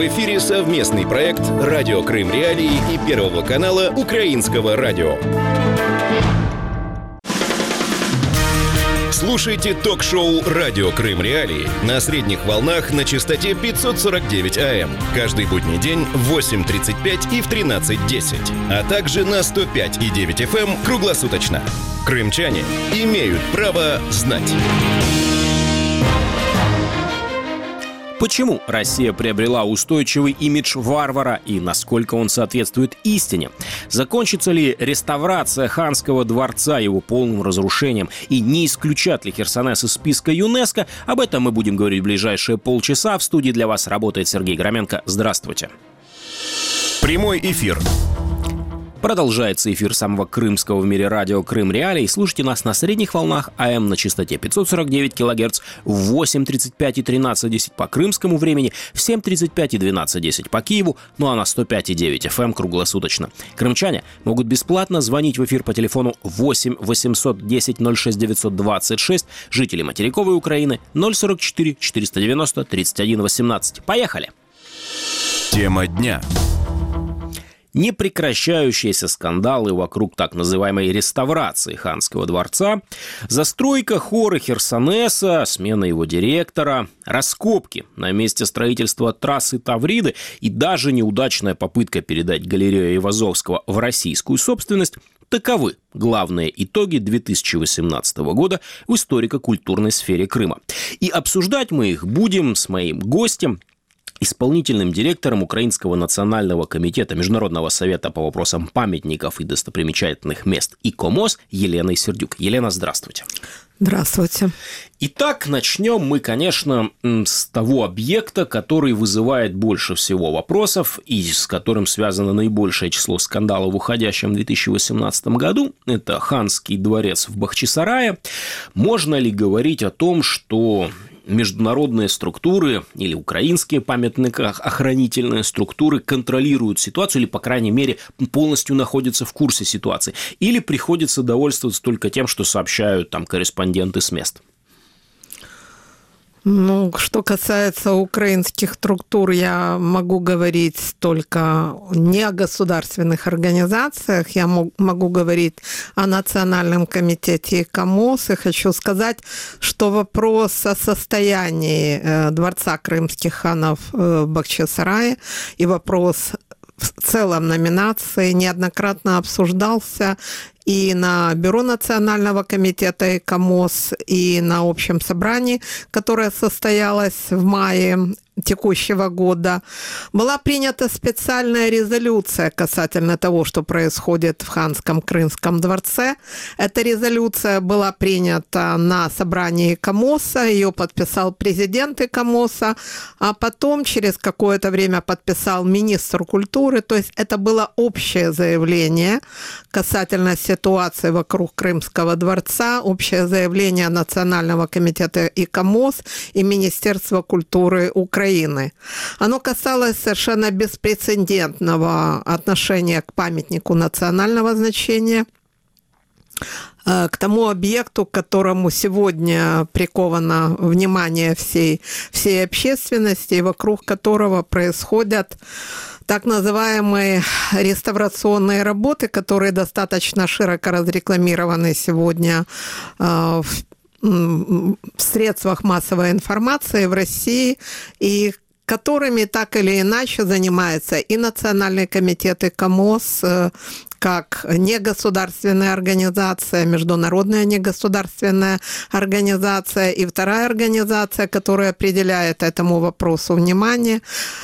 В эфире совместный проект «Радио Крым Реалии» и Первого канала Украинского радио. Слушайте ток-шоу «Радио Крым Реалии» на средних волнах на частоте 549 АМ. Каждый будний день в 8:35 и в 13:10. А также на 105,9 FM круглосуточно. Крымчане имеют право знать. Почему Россия приобрела устойчивый имидж варвара и насколько он соответствует истине? Закончится ли реставрация ханского дворца его полным разрушением? И не исключат ли Херсонес из списка ЮНЕСКО? Об этом мы будем говорить в ближайшие полчаса. В студии для вас работает Сергей Громенко. Здравствуйте. Прямой эфир. Продолжается эфир самого крымского в мире радио «Крым Реалии». Слушайте нас на средних волнах АМ на частоте 549 кГц в 8:35 и 13:10 по крымскому времени, в 7:35 и 12:10 по Киеву, ну а на 105,9 FM круглосуточно. Крымчане могут бесплатно звонить в эфир по телефону 8 810 06 926, жители материковой Украины 044 490 31 18. Поехали! Тема дня. Непрекращающиеся скандалы вокруг так называемой реставрации ханского дворца, застройка хора Херсонеса, смена его директора, раскопки на месте строительства трассы Тавриды и даже неудачная попытка передать галерею Айвазовского в российскую собственность – таковы главные итоги 2018 года в историко-культурной сфере Крыма. И обсуждать мы их будем с моим гостем, исполнительным директором Украинского национального комитета Международного совета по вопросам памятников и достопримечательных мест ИКОМОС Еленой Сердюк. Елена, здравствуйте. Здравствуйте. Итак, начнем мы, конечно, с того объекта, который вызывает больше всего вопросов и с которым связано наибольшее число скандалов в уходящем 2018 году. Это ханский дворец в Бахчисарае. Можно ли говорить о том, что международные структуры или украинские памятникоохранительные структуры контролируют ситуацию или, по крайней мере, полностью находятся в курсе ситуации? Или приходится довольствоваться только тем, что сообщают там корреспонденты с мест? Ну, что касается украинских структур, я могу говорить только не о государственных организациях, я могу говорить о Национальном комитете ИКОМОС, и хочу сказать, что вопрос о состоянии дворца крымских ханов в Бахчисарае и вопрос в целом номинации неоднократно обсуждался и на Бюро Национального комитета ИКОМОС, и на общем собрании, которое состоялось в мае текущего года. Была принята специальная резолюция касательно того, что происходит в ханском Крымском дворце. Эта резолюция была принята на собрании ИКОМОСа, ее подписал президент ИКОМОСа, а потом через какое-то время подписал министр культуры. То есть это было общее заявление касательно ситуации вокруг Крымского дворца, общее заявление Национального комитета ИКОМОС и Министерства культуры Украины. Оно касалось совершенно беспрецедентного отношения к памятнику национального значения, к тому объекту, к которому сегодня приковано внимание всей общественности, и вокруг которого происходят так называемые реставрационные работы, которые достаточно широко разрекламированы сегодня в средствах массовой информации в России, и которыми так или иначе занимается и Национальный комитет ИКОМОС, как негосударственная организация, международная негосударственная организация, и вторая организация, которая определяет этому вопросу внимание,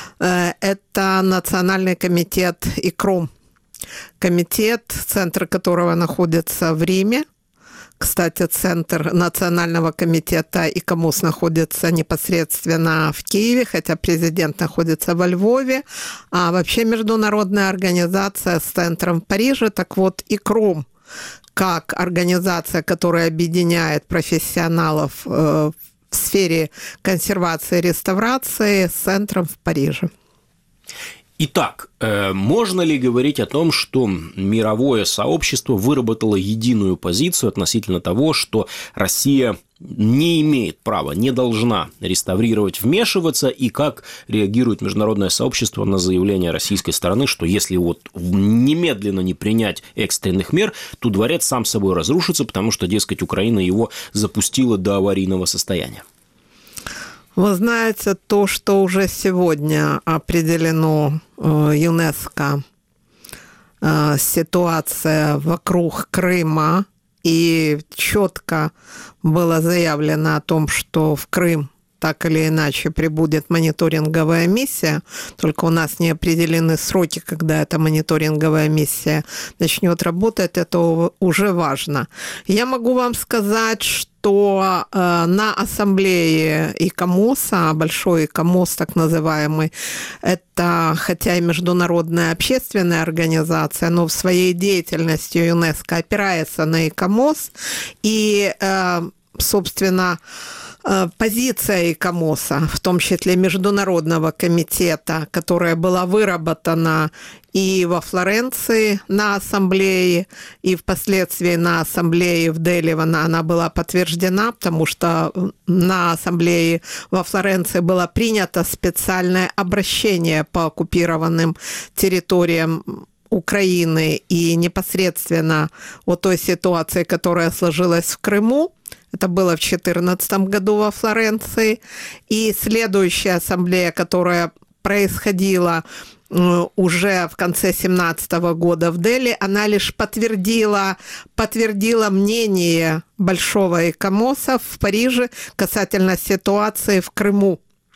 это Национальный комитет ИКРОМ. Комитет, центр которого находится в Риме. Кстати, центр Национального комитета ИКОМОС находится непосредственно в Киеве, хотя президент находится во Львове, а вообще международная организация с центром в Париже. Так вот, ИКРОМ, как организация, которая объединяет профессионалов в сфере консервации и реставрации, с центром в Париже. Итак, можно ли говорить о том, что мировое сообщество выработало единую позицию относительно того, что Россия не имеет права, не должна реставрировать, вмешиваться, и как реагирует международное сообщество на заявление российской стороны, что если вот немедленно не принять экстренных мер, то дворец сам собой разрушится, потому что, дескать, Украина его запустила до аварийного состояния. Вы знаете, то, что уже сегодня определено ЮНЕСКО, ситуация вокруг Крыма, и четко было заявлено о том, что в Крым так или иначе прибудет мониторинговая миссия, только у нас не определены сроки, когда эта мониторинговая миссия начнет работать, это уже важно. Я могу вам сказать, что на ассамблее ИКОМОСа, большой ИКОМОС так называемый, это хотя и международная общественная организация, но в своей деятельности ЮНЕСКО опирается на ИКОМОС, и, собственно, позиция ИКОМОСа, в том числе Международного комитета, которая была выработана и во Флоренции на ассамблее, и впоследствии на ассамблее в Дели она была подтверждена, потому что на ассамблее во Флоренции было принято специальное обращение по оккупированным территориям Украины и непосредственно о той ситуации, которая сложилась в Крыму. Это было в 2014 году во Флоренции. И следующая ассамблея, которая происходила уже в конце 2017 года в Дели, она лишь подтвердила мнение Большого ИКОМОСа в Париже касательно ситуации в Крыму.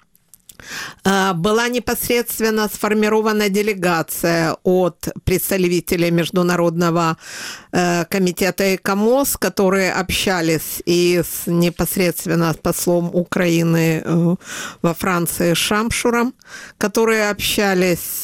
Была непосредственно сформирована делегация от представителей Международного комитета ИКОМОС, которые общались и непосредственно с послом Украины во Франции Шамшуром, которые общались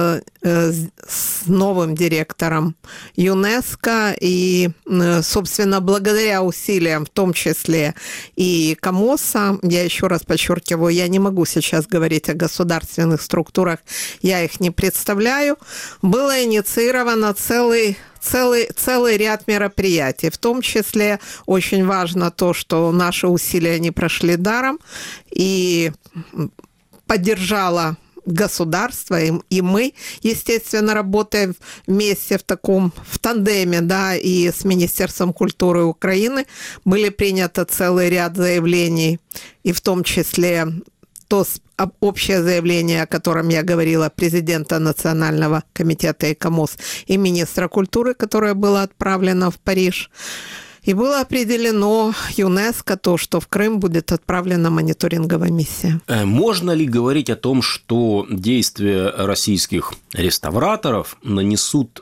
с новым директором ЮНЕСКО. И, собственно, благодаря усилиям, в том числе и ИКОМОСа, я еще раз подчеркиваю, я не могу сейчас говорить о государственных структурах, я их не представляю, было инициировано целый ряд мероприятий. В том числе очень важно то, что наши усилия не прошли даром, и поддержало государство, и мы, естественно, работаем вместе в тандеме, да, и с Министерством культуры Украины были приняты целый ряд заявлений, и в том числе то общее заявление, о котором я говорила, президента Национального комитета ИКОМОС и министра культуры, которое было отправлено в Париж. И было определено ЮНЕСКО то, что в Крым будет отправлена мониторинговая миссия. Можно ли говорить о том, что действия российских реставраторов нанесли,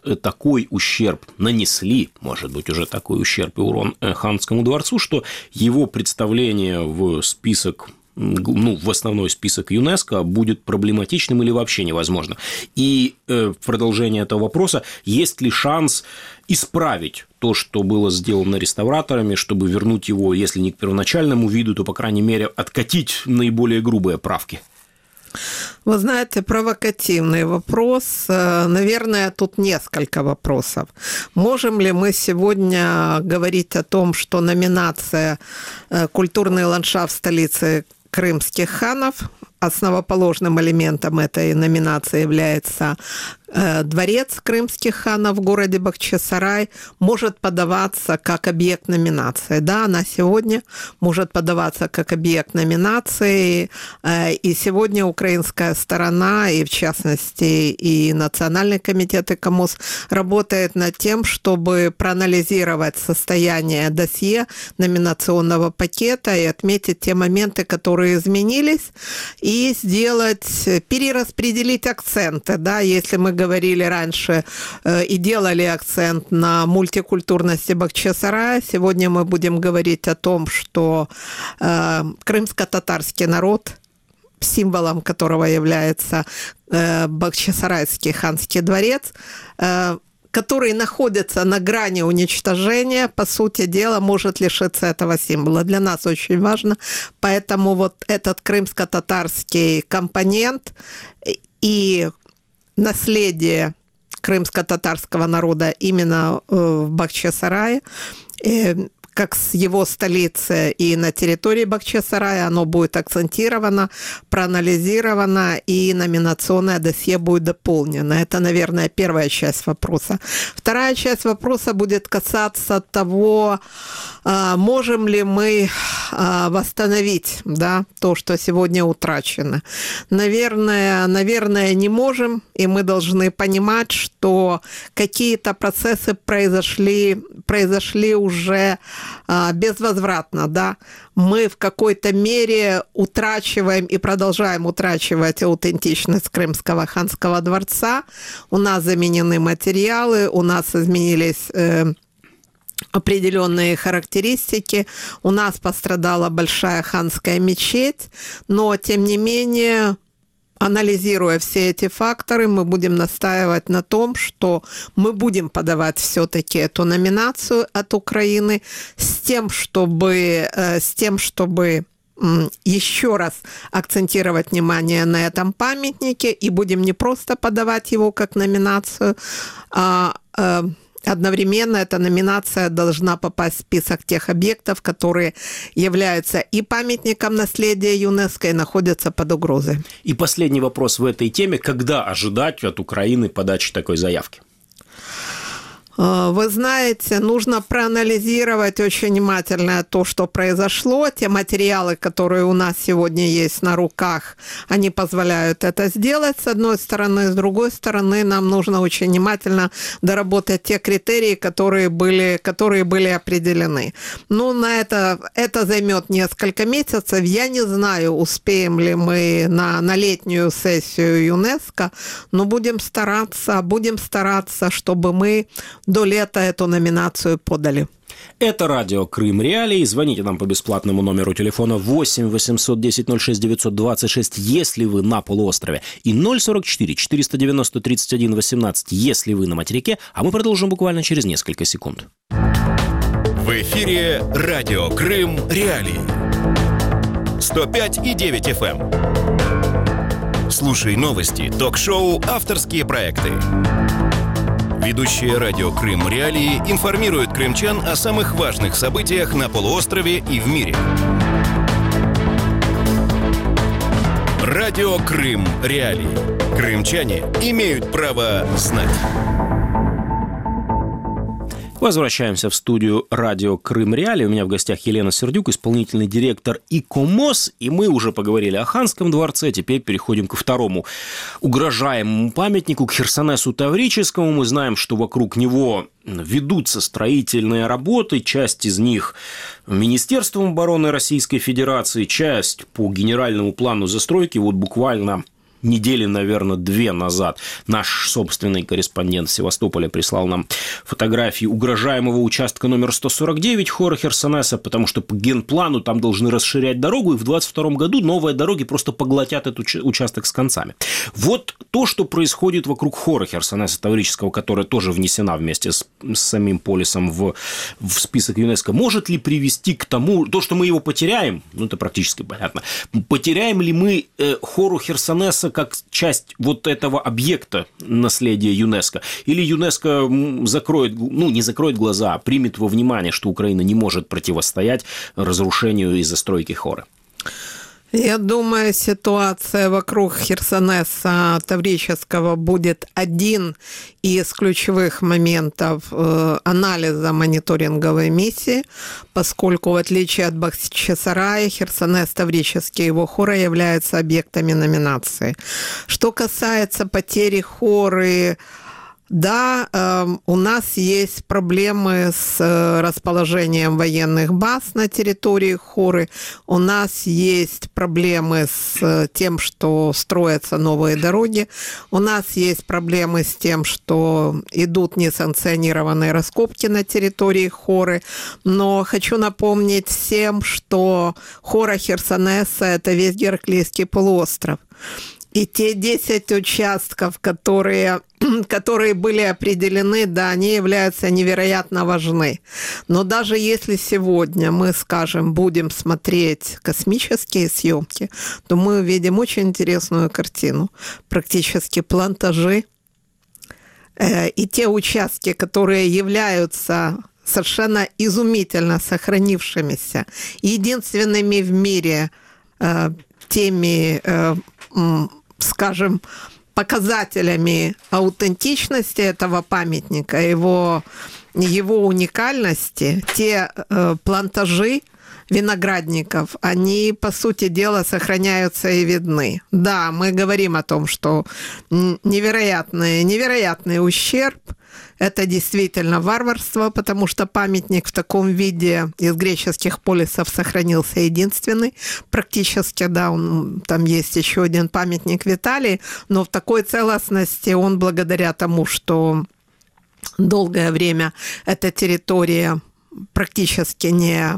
может быть, уже такой ущерб и урон Ханскому дворцу, что его представление в список, в основной список ЮНЕСКО будет проблематичным или вообще невозможно? И в продолжение этого вопроса, есть ли шанс исправить то, что было сделано реставраторами, чтобы вернуть его, если не к первоначальному виду, то, по крайней мере, откатить наиболее грубые правки? Вы знаете, провокативный вопрос. Наверное, тут несколько вопросов. Можем ли мы сегодня говорить о том, что номинация «Культурный ландшафт столицы крымских ханов», основоположным элементом этой номинации является дворец крымских ханов в городе Бахчисарай, может подаваться как объект номинации. Да, она сегодня может подаваться как объект номинации, и сегодня украинская сторона, и в частности и Национальный комитет ИКОМОС, работает над тем, чтобы проанализировать состояние досье номинационного пакета и отметить те моменты, которые изменились, и перераспределить акценты. Да, если мы говорили раньше и делали акцент на мультикультурности Бахчисарая, сегодня мы будем говорить о том, что крымско-татарский народ, символом которого является Бахчисарайский ханский дворец, который находится на грани уничтожения, по сути дела, может лишиться этого символа. Для нас очень важно. Поэтому вот этот крымско-татарский компонент и наследие крымско-татарского народа именно в Бахчисарае, как с его столицы и на территории Бахчисарая, оно будет акцентировано, проанализировано, и номинационное досье будет дополнено. Это, наверное, первая часть вопроса. Вторая часть вопроса будет касаться того, можем ли мы восстановить, да, то, что сегодня утрачено. Наверное, не можем, и мы должны понимать, что какие-то процессы произошли уже безвозвратно, да. Мы в какой-то мере утрачиваем и продолжаем утрачивать аутентичность Крымского ханского дворца. У нас заменены материалы, у нас изменились определенные характеристики. У нас пострадала большая ханская мечеть, но, тем не менее, анализируя все эти факторы, мы будем настаивать на том, что мы будем подавать все-таки эту номинацию от Украины с тем, чтобы еще раз акцентировать внимание на этом памятнике, и будем не просто подавать его как номинацию, одновременно эта номинация должна попасть в список тех объектов, которые являются и памятником наследия ЮНЕСКО и находятся под угрозой. И последний вопрос в этой теме. Когда ожидать от Украины подачи такой заявки? Вы знаете, нужно проанализировать очень внимательно то, что произошло. Те материалы, которые у нас сегодня есть на руках, они позволяют это сделать, с одной стороны. С другой стороны, нам нужно очень внимательно доработать те критерии, которые были определены. Ну, на это займет несколько месяцев. Я не знаю, успеем ли мы на летнюю сессию ЮНЕСКО, но будем стараться, чтобы мы до лета эту номинацию подали. Это радио Крым Реалии. Звоните нам по бесплатному номеру телефона 8 810 06 926, если вы на полуострове, и 044 490 31 18, если вы на материке, а мы продолжим буквально через несколько секунд. В эфире радио Крым Реалии. 105,9 FM. Слушай новости, ток-шоу, авторские проекты. Ведущие радио Крым Реалии информируют крымчан о самых важных событиях на полуострове и в мире. Радио Крым Реалии. Крымчане имеют право знать. Возвращаемся в студию радио Крым Реалии. У меня в гостях Елена Сердюк, исполнительный директор ИКОМОС. И мы уже поговорили о Ханском дворце. Теперь переходим ко второму угрожаемому памятнику, к Херсонесу Таврическому. Мы знаем, что вокруг него ведутся строительные работы. Часть из них Министерством обороны Российской Федерации, часть по генеральному плану застройки. Вот буквально недели, наверное, 2 назад наш собственный корреспондент в Севастополе прислал нам фотографии угрожаемого участка номер 149 хора Херсонеса, потому что по генплану там должны расширять дорогу, и в 2022 году новые дороги просто поглотят этот участок с концами. Вот то, что происходит вокруг хора Херсонеса Таврического, которая тоже внесена вместе с самим полисом в список ЮНЕСКО, может ли привести к тому, то, что мы его потеряем, ну, это практически понятно, потеряем ли мы хору Херсонеса как часть вот этого объекта наследия ЮНЕСКО? Или ЮНЕСКО закроет, ну, не закроет глаза, а примет во внимание, что Украина не может противостоять разрушению и застройке хоры? Я думаю, ситуация вокруг Херсонеса Таврического будет один из ключевых моментов анализа мониторинговой миссии, поскольку, в отличие от Бахчисарая, Херсонес Таврический и его хора являются объектами номинации. Что касается потери хоры, да, у нас есть проблемы с расположением военных баз на территории хоры, у нас есть проблемы с тем, что строятся новые дороги, у нас есть проблемы с тем, что идут несанкционированные раскопки на территории хоры, но хочу напомнить всем, что хора Херсонеса – это весь Гераклейский полуостров. И те 10 участков, которые были определены, да, они являются невероятно важны. Но даже если сегодня мы, скажем, будем смотреть космические съемки, то мы увидим очень интересную картину. Практически плантажи. И те участки, которые являются совершенно изумительно сохранившимися, единственными в мире теми, скажем, показателями аутентичности этого памятника, его уникальности, те плантажи виноградников, они, по сути дела, сохраняются и видны. Да, мы говорим о том, что невероятный ущерб, это действительно варварство, потому что памятник в таком виде из греческих полисов сохранился единственный. Практически, да, там есть еще один памятник в Италии, но в такой целостности он благодаря тому, что долгое время эта территория практически не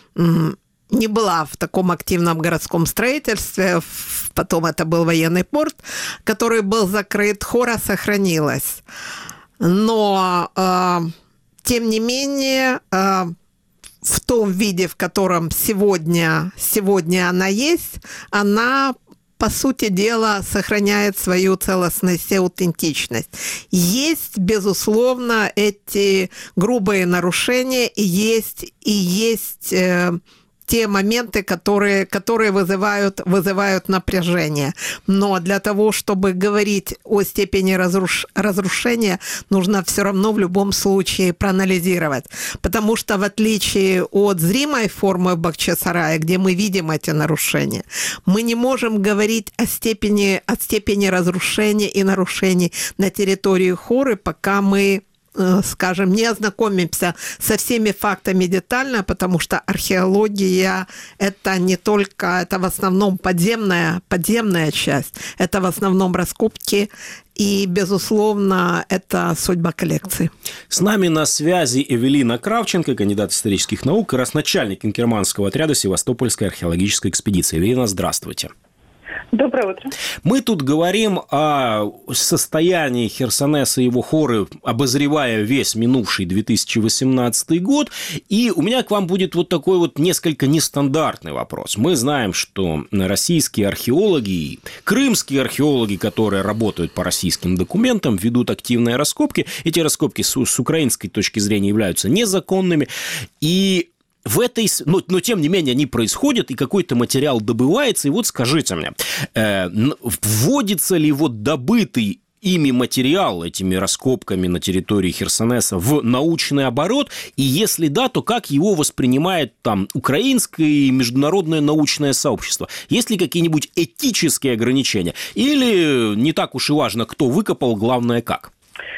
была в таком активном городском строительстве, потом это был военный порт, который был закрыт, хора сохранилась. Но, тем не менее, в том виде, в котором сегодня она есть, она, по сути дела, сохраняет свою целостность и аутентичность. Есть, безусловно, эти грубые нарушения, и есть те моменты, которые вызывают напряжение. Но для того, чтобы говорить о степени разрушения, нужно все равно в любом случае проанализировать. Потому что в отличие от зримой формы Бахчисарая, где мы видим эти нарушения, мы не можем говорить о степени разрушения и нарушений на территории Хоры, пока мы, скажем, не ознакомимся со всеми фактами детально, потому что археология – это не только, это в основном подземная часть, это в основном раскопки, и, безусловно, это судьба коллекции. С нами на связи Эвелина Кравченко, кандидат исторических наук и расначальник Инкерманского отряда Севастопольской археологической экспедиции. Эвелина, здравствуйте. Доброе утро. Мы тут говорим о состоянии Херсонеса и его хоры, обозревая весь минувший 2018 год. И у меня к вам будет вот такой вот несколько нестандартный вопрос. Мы знаем, что российские археологи и крымские археологи, которые работают по российским документам, ведут активные раскопки. Эти раскопки с украинской точки зрения являются незаконными. И но тем не менее они происходят, и какой-то материал добывается. И вот скажите мне, вводится ли вот добытый ими материал этими раскопками на территории Херсонеса в научный оборот? И если да, то как его воспринимает там украинское и международное научное сообщество? Есть ли какие-нибудь этические ограничения? Или не так уж и важно, кто выкопал, главное как?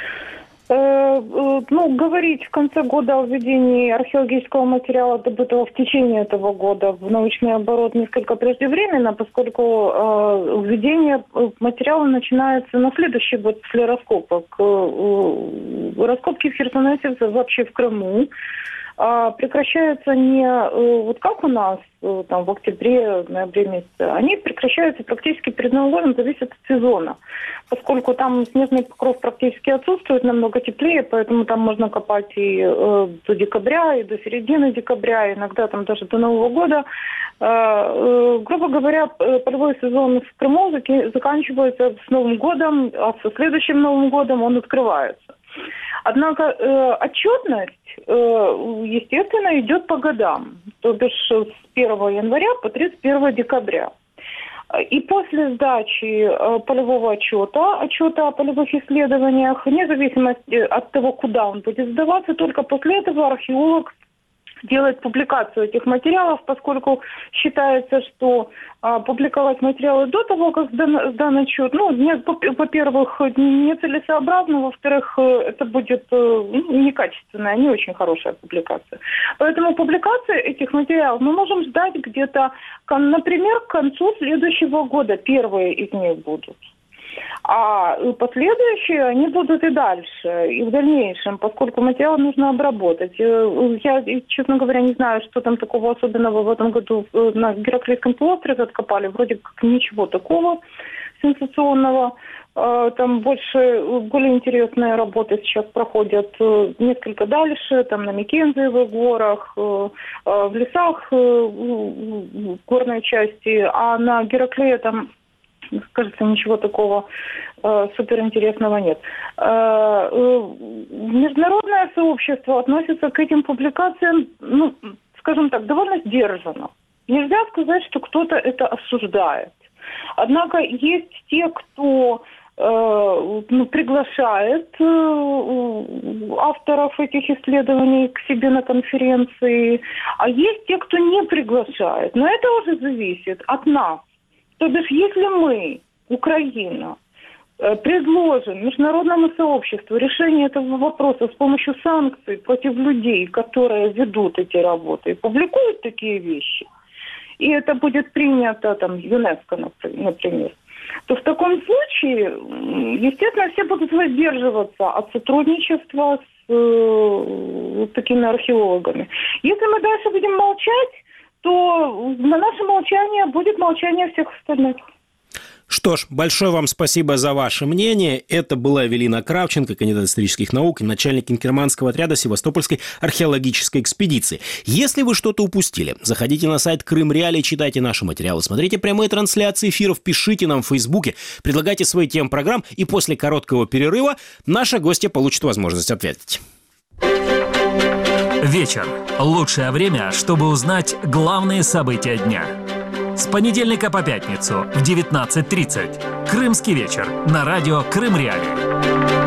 Говорить в конце года о введении археологического материала, добытого в течение этого года, в научный оборот несколько преждевременно, поскольку введение материала начинается на следующий год после раскопок. Раскопки в Херсонесе, вообще в Крыму, прекращаются не вот как у нас там, в октябре, ноябре месяце, они прекращаются практически перед Новым годом, зависит от сезона. Поскольку там снежный покров практически отсутствует, намного теплее, поэтому там можно копать и до декабря, и до середины декабря, иногда там даже до Нового года. Грубо говоря, полевой сезон в Крыму заканчивается с Новым годом, а со следующим Новым годом он открывается. Однако отчетность, естественно, идет по годам, то бишь с 1 января по 31 декабря. И после сдачи полевого отчета о полевых исследованиях, вне зависимости от того, куда он будет сдаваться, только после этого археолог делает публикацию этих материалов, поскольку считается, что публиковать материалы до того, как сдан отчет, во-первых, нецелесообразно, во-вторых, это будет некачественная, не очень хорошая публикация. Поэтому публикация этих материалов мы можем ждать где-то, например, к концу следующего года. Первые из них будут. А последующие, они будут и дальше, и в дальнейшем, поскольку материал нужно обработать. Я, честно говоря, не знаю, что там такого особенного в этом году на Гераклейском полуострове откопали. Вроде как ничего такого сенсационного. Там более интересные работы сейчас проходят несколько дальше, там на Микензиевых горах, в лесах в горной части, а на Гераклее там кажется, ничего такого суперинтересного нет. Международное сообщество относится к этим публикациям, скажем так, довольно сдержанно. Нельзя сказать, что кто-то это осуждает. Однако есть те, кто приглашает авторов этих исследований к себе на конференции, а есть те, кто не приглашает. Но это уже зависит от нас. То бишь, если мы, Украина, предложим международному сообществу решение этого вопроса с помощью санкций против людей, которые ведут эти работы и публикуют такие вещи, и это будет принято ЮНЕСКО, например, то в таком случае, естественно, все будут воздерживаться от сотрудничества с такими археологами. Если мы дальше будем молчать, то на наше молчание будет молчание всех остальных. Что ж, большое вам спасибо за ваше мнение. Это была Эвелина Кравченко, кандидат исторических наук и начальник Инкерманского отряда Севастопольской археологической экспедиции. Если вы что-то упустили, заходите на сайт Крым Реалии, читайте наши материалы, смотрите прямые трансляции эфиров, пишите нам в Фейсбуке, предлагайте свои темы программ, и после короткого перерыва наша гостья получит возможность ответить. Вечер. Лучшее время, чтобы узнать главные события дня. С понедельника по пятницу в 19:30. Крымский вечер на радио Крым Реалии.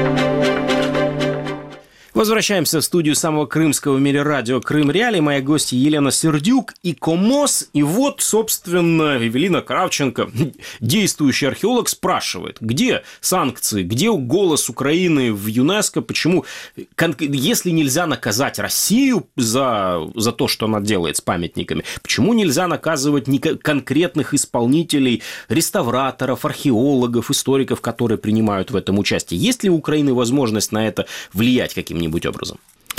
Возвращаемся в студию самого крымского в мире радио Крым Реалии. Моя гостья Елена Сердюк и КОМОС. И вот, собственно, Эвелина Кравченко, действующий археолог, спрашивает, где санкции, где голос Украины в ЮНЕСКО, почему, если нельзя наказать Россию за то, что она делает с памятниками, почему нельзя наказывать конкретных исполнителей, реставраторов, археологов, историков, которые принимают в этом участие? Есть ли у Украины возможность на это влиять каким-нибудь образом?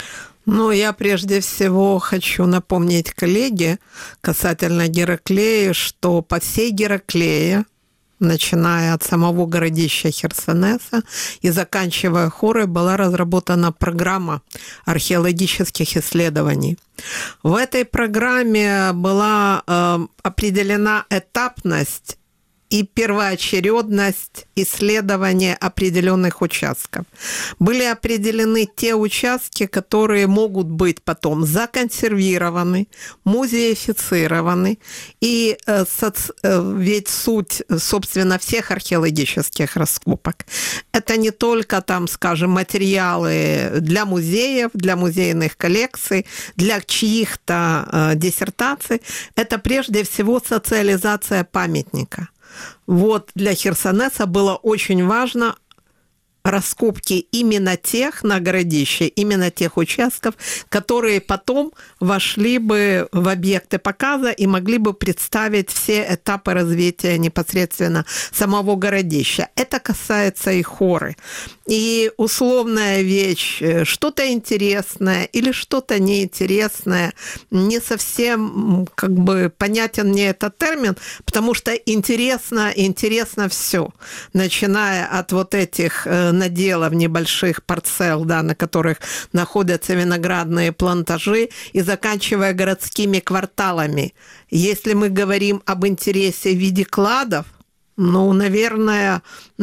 Я прежде всего хочу напомнить коллеге касательно Гераклеи, что по всей Гераклее, начиная от самого городища Херсонеса и заканчивая Хорой, была разработана программа археологических исследований. В этой программе была определена этапность и первоочередность исследования определенных участков. Были определены те участки, которые могут быть потом законсервированы, музеифицированы. И ведь суть, собственно, всех археологических раскопок – это не только, материалы для музеев, для музейных коллекций, для чьих-то диссертаций. Это прежде всего социализация памятника. Вот для Херсонеса было очень важно раскопки именно тех на городище, именно тех участков, которые потом вошли бы в объекты показа и могли бы представить все этапы развития непосредственно самого городища. Это касается и Хоры. И условная вещь, что-то интересное или что-то неинтересное, не совсем понятен мне этот термин, потому что интересно все, начиная от вот этих наделов небольших парцел, на которых находятся виноградные плантажи, и заканчивая городскими кварталами. Если мы говорим об интересе в виде кладов, наверное,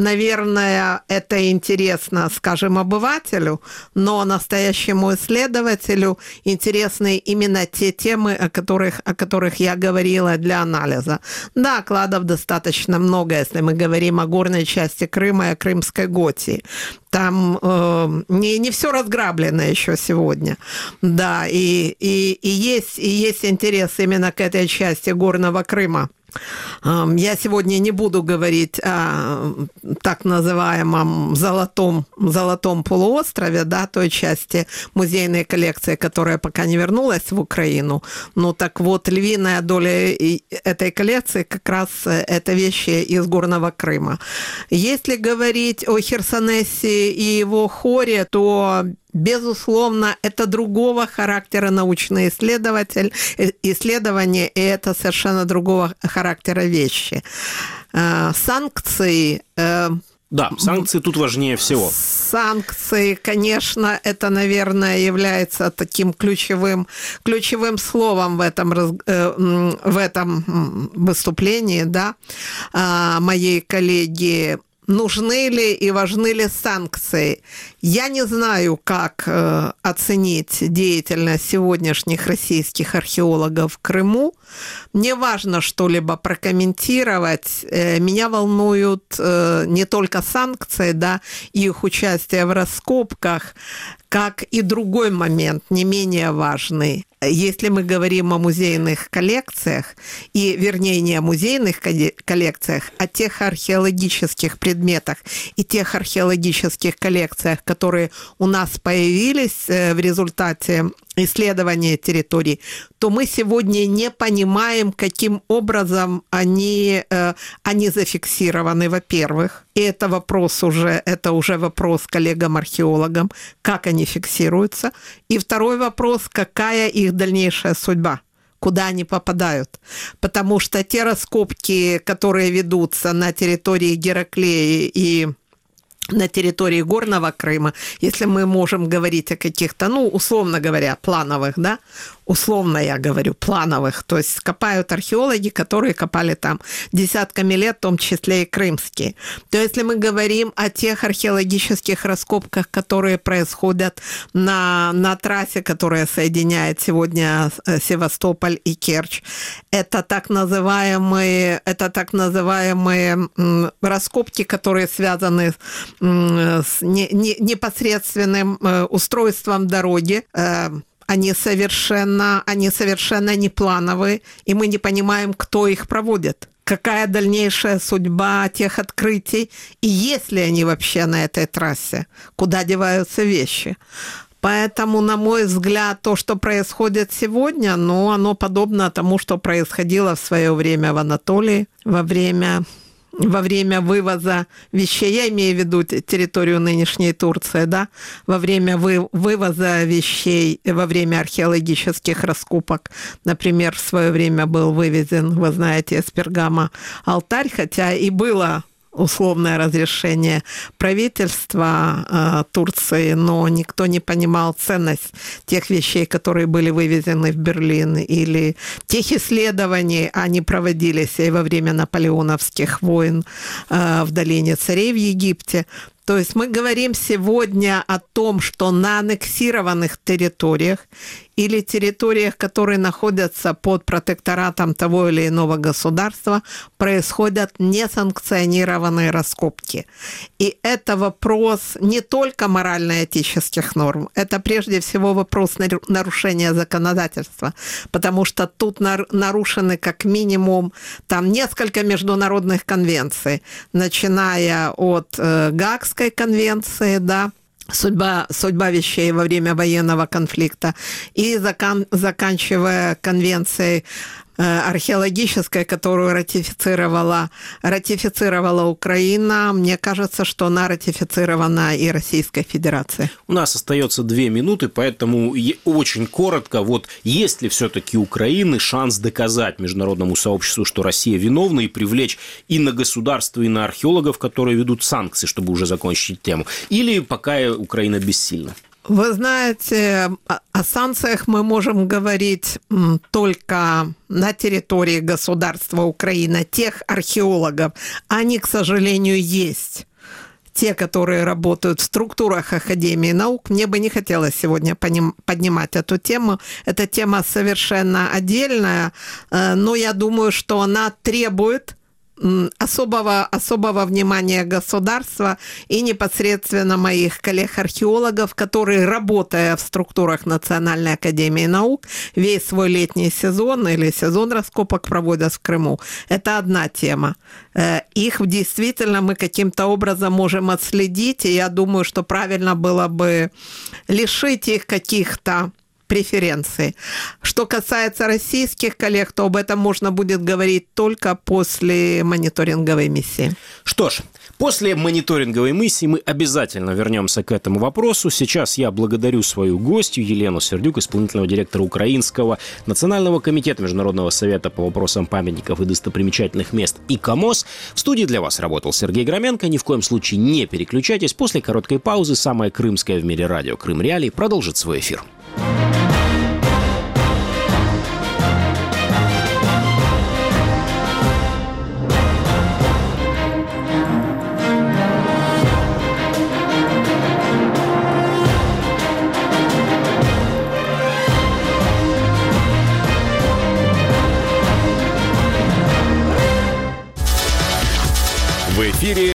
это интересно, обывателю, но настоящему исследователю интересны именно те темы, о которых я говорила для анализа. Да, кладов достаточно много, если мы говорим о горной части Крыма и о Крымской Готии. Там не все разграблено еще сегодня. Да, и есть интерес именно к этой части горного Крыма. Я сегодня не буду говорить о так называемом золотом полуострове, той части музейной коллекции, которая пока не вернулась в Украину. Так вот, львиная доля этой коллекции как раз это вещи из горного Крыма. Если говорить о Херсонесе и его Хоре, то безусловно, это другого характера научные исследования, и это совершенно другого характера вещи. Санкции Да, санкции тут важнее всего. Санкции, конечно, это, наверное, является таким ключевым словом в этом выступлении, да, моей коллеги. Нужны ли и важны ли санкции? Я не знаю, как оценить деятельность сегодняшних российских археологов в Крыму. Мне важно что-либо прокомментировать. Меня волнуют не только санкции, да, и их участие в раскопках, как и другой момент, не менее важный. Если мы говорим о музейных коллекциях, вернее, не о музейных коллекциях, а тех археологических предметах и тех археологических коллекциях, которые у нас появились в результате исследования территорий, то мы сегодня не понимаем, каким образом они зафиксированы, во-первых. И это уже вопрос коллегам-археологам, как они фиксируются. И второй вопрос, какая их дальнейшая судьба, куда они попадают. Потому что те раскопки, которые ведутся на территории Гераклеи и на территории Горного Крыма, если мы можем говорить о каких-то, условно говоря, плановых, да, условно я говорю, плановых, то есть копают археологи, которые копали там десятками лет, в том числе и крымские. То если мы говорим о тех археологических раскопках, которые происходят на трассе, которая соединяет сегодня Севастополь и Керчь, это так называемые раскопки, которые связаны с непосредственным устройством дороги. Они совершенно не плановые, и мы не понимаем, кто их проводит. Какая дальнейшая судьба тех открытий, и есть ли они вообще на этой трассе, куда деваются вещи. Поэтому, на мой взгляд, то, что происходит сегодня, оно подобно тому, что происходило в свое время в Анатолии, во время вывоза вещей, я имею в виду территорию нынешней Турции, да, во время вывоза вещей, во время археологических раскопок, например, в свое время был вывезен, вы знаете, из Пергама алтарь, хотя и было условное разрешение правительства Турции, но никто не понимал ценность тех вещей, которые были вывезены в Берлин, или тех исследований, они проводились и во время наполеоновских войн в долине царей в Египте. То есть мы говорим сегодня о том, что на аннексированных территориях или территориях, которые находятся под протекторатом того или иного государства, происходят несанкционированные раскопки. И это вопрос не только морально-этических норм, это прежде всего вопрос нарушения законодательства, потому что тут нарушены как минимум там несколько международных конвенций, начиная от Гаагской конвенции, да, судьба вещей во время военного конфликта, и заканчивая конвенцией археологической, которую ратифицировала Украина. Мне кажется, что она ратифицирована и Российской Федерацией. У нас остается 2 минуты, поэтому очень коротко. Есть ли все-таки у Украины шанс доказать международному сообществу, что Россия виновна, и привлечь и на государство, и на археологов, которые ведут санкции, чтобы уже закончить тему? Или пока Украина бессильна? Вы знаете, о санкциях мы можем говорить только на территории государства Украина, тех археологов. Они, к сожалению, есть. Те, которые работают в структурах Академии наук. Мне бы не хотелось сегодня поднимать эту тему. Эта тема совершенно отдельная, но я думаю, что она требует особого внимания государства и непосредственно моих коллег-археологов, которые, работая в структурах Национальной академии наук, весь свой летний сезон или сезон раскопок проводят в Крыму. Это одна тема. Их действительно мы каким-то образом можем отследить, и я думаю, что правильно было бы лишить их каких-то преференции. Что касается российских коллег, то об этом можно будет говорить только после мониторинговой миссии. Что ж, после мониторинговой миссии мы обязательно вернемся к этому вопросу. Сейчас я благодарю свою гостью Елену Сердюк, исполнительного директора Украинского национального комитета Международного совета по вопросам памятников и достопримечательных мест ИКОМОС. В студии для вас работал Сергей Громенко. Ни в коем случае не переключайтесь. После короткой паузы самое крымское в мире радио «Крым Реалии» продолжит свой эфир.